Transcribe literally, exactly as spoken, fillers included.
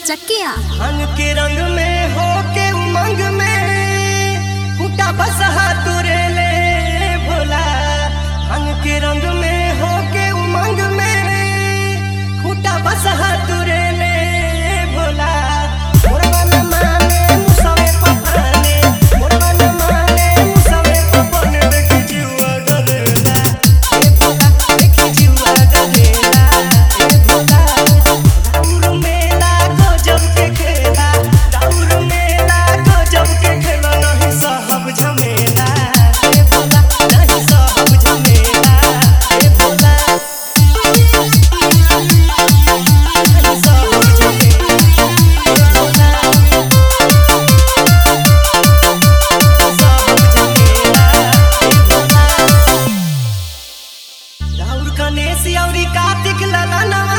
चकिया भांग के रंग में हो के उमंग में फूटा बसहा तुरे ले भोला। भांग के रंग में हो के उमंग में फूटा बसहा तुरे ले भोला। मोरवा न माने मुसवे पफाने, मोरवा न माने मुसवे पफाने, देखी जीवा डरेला ए भोला, देखी जीवा डरेला ए भोला। दाऊर मेला गजब के खेला, दाऊर मेला गजब के खेला, नहीं साहब झमेला ए भोला, नहीं साहब झमेला ए भोला, नहीं साहब झमेला ए भोला, साहब झमेला ए भोला। राउर गणेश औरी कार्तिक ललनवा